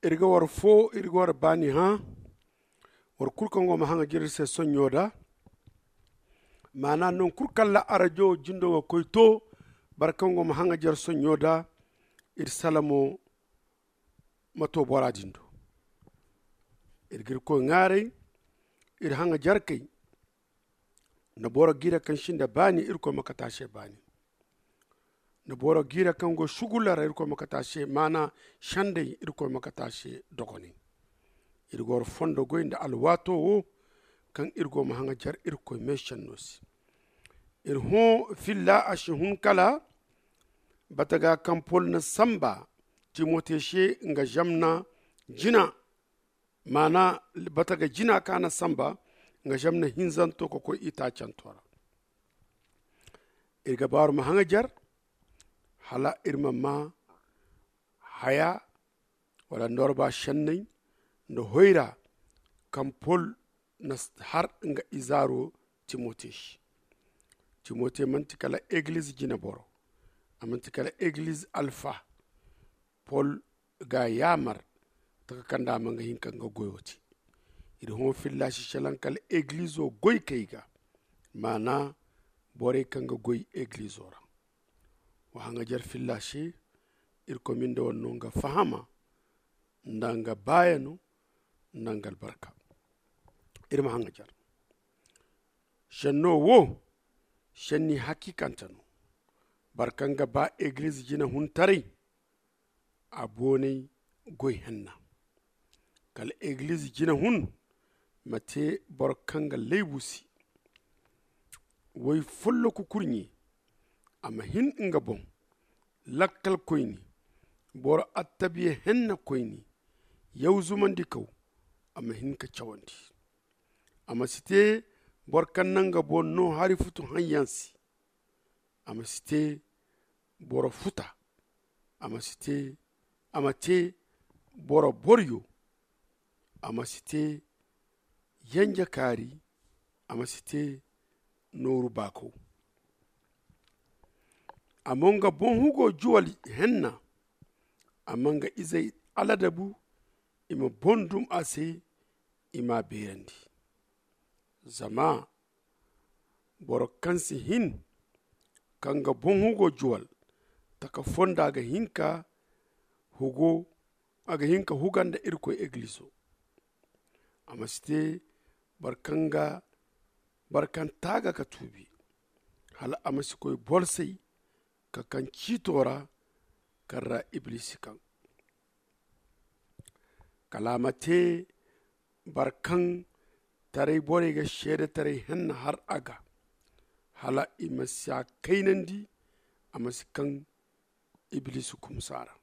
irga war fo irga war bani ha war kurkango mahanga jirse sonyoda mana non kurkalla arajo jindo wa koyto barkango mahanga jar sonyoda ir salamo mato bora jindo irgir ko ngare ir hanga jarkay na bora gira kan shinda bani irko makatashe bani na bora gira kan go shugula irko makatashe mana shande irko makatashe dogoni irgor fondo goynda alwato wo kan irgo mahanga jar irko meshannosi irho filla ashhun kala bataga kampol na samba timoteshe nga jamna jina mana bataga jina kana samba nga jamna hinzanto ko ita chantora irga bar mahanga jar hala irma ma haya wala norba shannay no hoyra kampol na har nga izaro timote mantikala église jina boro amantikala église alpha paul ga yamar taka kanda manga hinka nga goyoti iri hon filla shi shalankal église o goy kayga mana bore kanga goy église ora wa hanga jar filla shi ir commune do nga fahama ndanga bayanu nangal barka irma hanga jar shanno wo shanni hakikantano barkanga ba église jina hun tari abone goy henna kal église jina hun mate barkanga leybusi woy follo ku kurnyi ama hin nga bon lakkal koyni bor attabiye henna koyni yawzuman dikaw ama hin ka chawandi ama site borkan nanga bonno hari futu hanyansi ama site boro futa ama site ama te boro boryo ama site yanja kari ama site noru bako amonga bon hugo juwal henna amanga izay aladabu ima bondum ase ima berandi zama boro kansi hin kanga bon hugo juwal taka fonda aga hinka hugo aga hinka huganda irko église ama site barkan taga ka tubi hala ama sikoy bolsey ka kan citora karra iblis kan kalamate barkan tare bore ga shede tare henna har aga hala imasa kainandi amasikan iblis kumsara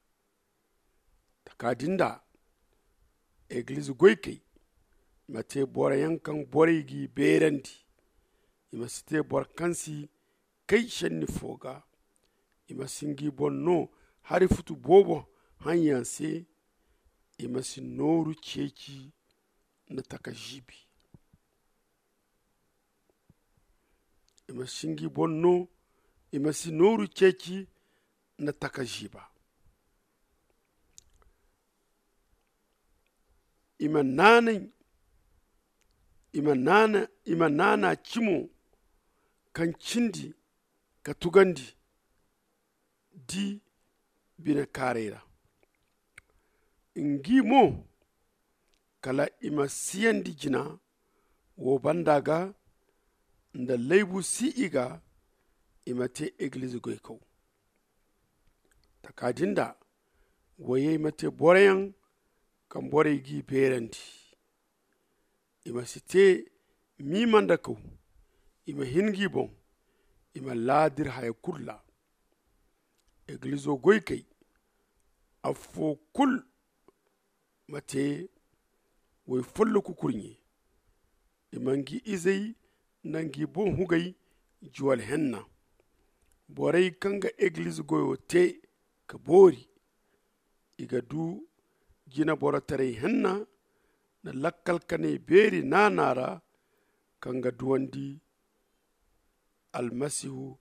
takadinda église goykey mate bore yankan bore gi berandi imasite borkansi kay shenni foga imasingi bonno hari futu bobo hanyanse imasi noru ceci na takajibi imasingi bonno imasi noru ceci na takajiba imanana cimo kan cindi ka tugandi di bina karera ingimo kala ima siyandi jina wo bandaga nda leybu si'iga imate église goyko takadinda woye imate boreyan kan boreygi berandi ima site mimanda ko ima hingi bon ima ladir haya kurla église o goykey afo kul mate woy follo ku kurnye imangi izey nangi bon hugay juwal henna borey kanga église goyo te ka bori iga du jina bora tare henna na lakkal kane beri nanara kanga duwandi almasihu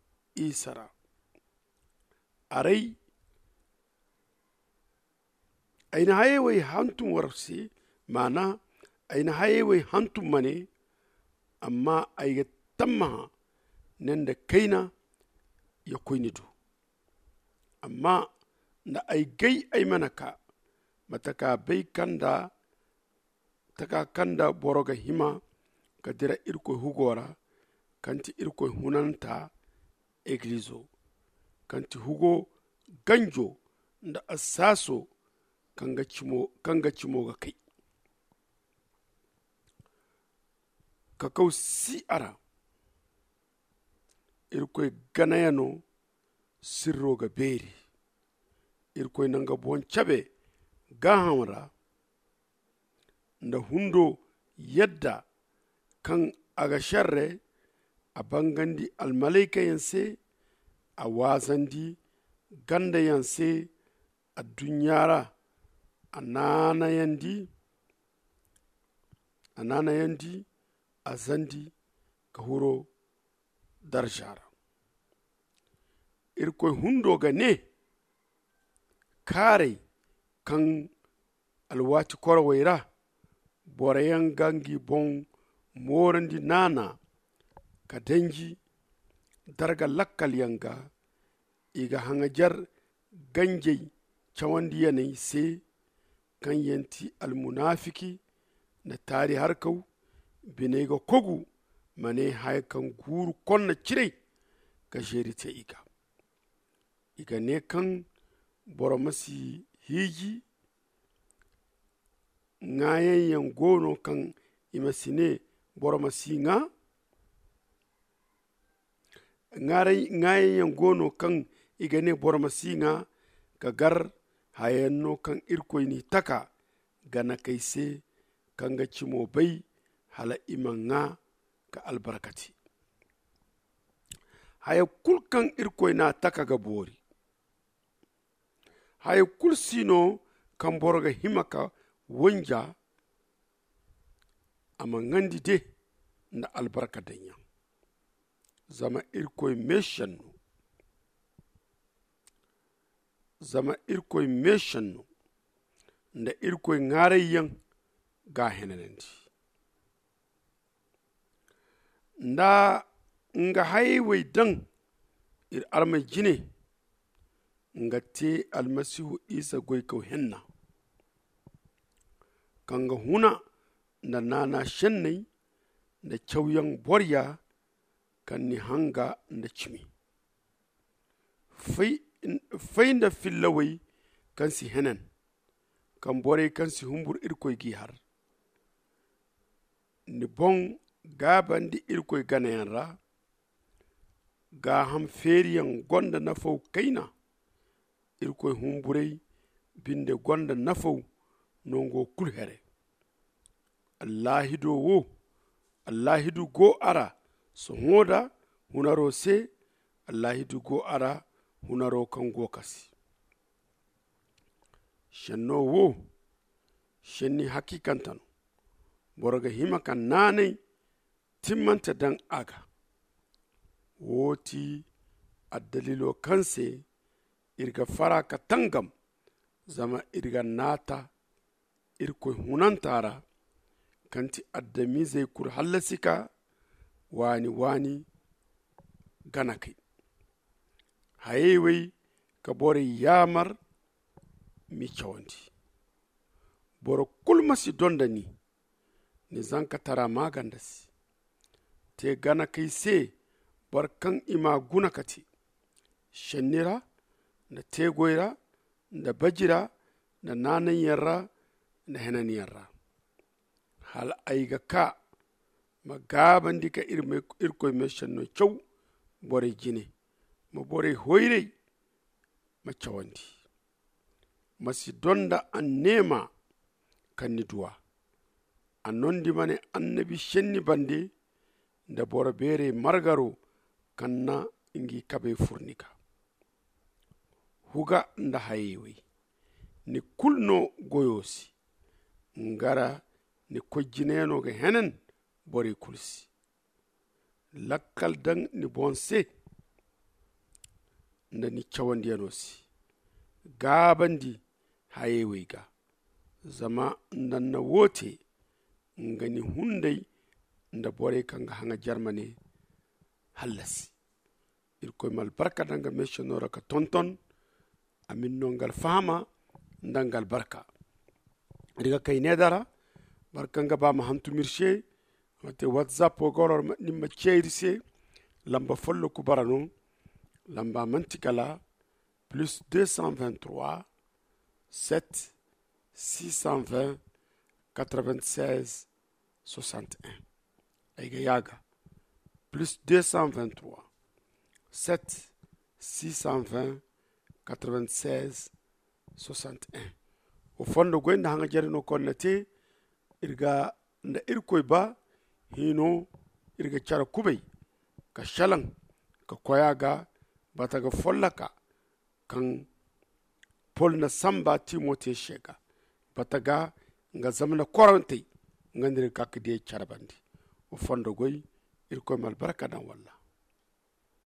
isara aray aina hayewai hantum warsi mana aina hayewai hantum mane amma aiga tamma nan da kaina ya koynidu amma na ai gai ai manaka mataka bai kanda taka kanda boroga hima kadira irko hugora kanti irko hunanta eglizo kanti hugo ganjo da asaso kanga cimo ga kai kakau si ara irko ganayano sirro ga beri irko nanga bon chabe gahamra da hundo yadda kan aga sharre a bangandi almalaika yanse a wasandi ganda yanse a dunyara a nana yandi a zandi ka huro darjara irkoy hundo ga ne kare kan alwati korwaira borayan gangi bon morandi nana ka dangi darga lakkal yanga iga hangajar ganjei cawandi yanayi se kan yanti almunafiki na tari harkau binega kogu mane haikan guru konna cirei ka jerite iga ne kan boromasi hiji ngayen yan gono kan imasine boromasi ngayen yan gono kan igane boromasi nga kagar hayanno kan irkoy ni taka gana kaise kan ga cimo bai hala iman nga ka albarkati haya kul kan irkoy na taka ga bori haya kul sino kan borga himaka wanja ama ngandi de na albarka danya zama irkoy meshanno nda irkoy ngarayen ga henanandi nda nga hayway dan ir arma jine nga te almasihu isa goy kaw henna kanga huna na nana shennai da kyauyan borya kan ni hanga da cimi fai da fillawai kan si henan kan bore kan si humbur irkoy gi har ni bon gaban di irkoy ganayan ra ga ham feriyan gonda na fau kaina irkoy humburei binde gonda na fau nongo kulhere allahidu go ara so hoda hunaro se allahidu go ara hunaro kan go kasi shenno wo shenni hakikantano boroga hima kan nane timmanta dan aga woti addalilo kanse irga fara ka tangam zama irga nata irko hunantara kanti addami zai kur hallasika wani gana kai hayewai ka bore yamar mi cawanti boro kulmasi donda ni zanka tara magandasi te gana kai se barkan ima guna kati shannira da tegoira da bajira da nanan yarra da henan yarra hal aiga ka magaban dika irkoy meshan no chow bore jine ma bore hoire ma chawandi masi donda an nema kan ni duwa annondi mane annabi shenni bande da bore bere margaro kanna ingi kabe furnika huga nda hayewi ni kulno goyosi ngara ni kojjineno ga henen bori kulsi lakkal dan ni bonse nda ni cawandiyanosi gabandi hayewi ga zama ndan na wote ngani hundai nda bore kanga hanga Germany halasi irkoy mal barka danga messionora ka tonton amin nongal fahama ndangal barka riga kay nedara barka nga ba ma hantu mirshe te whatsapp o goror nimma cheirise lamba follo ku barano lamba mantikala plus 223 7 620 96 61 ayga yaga plus 223 7 620 96 61 o fondo goynda hanga jarino konnate irga nda irkoy ba hino irga cara kubay ka shalan ka koyaga bataga follaka kan polna samba timote shega bataga nga zamana korante ngandir kakde carabandi o fondo goy irkoy mal baraka dan walla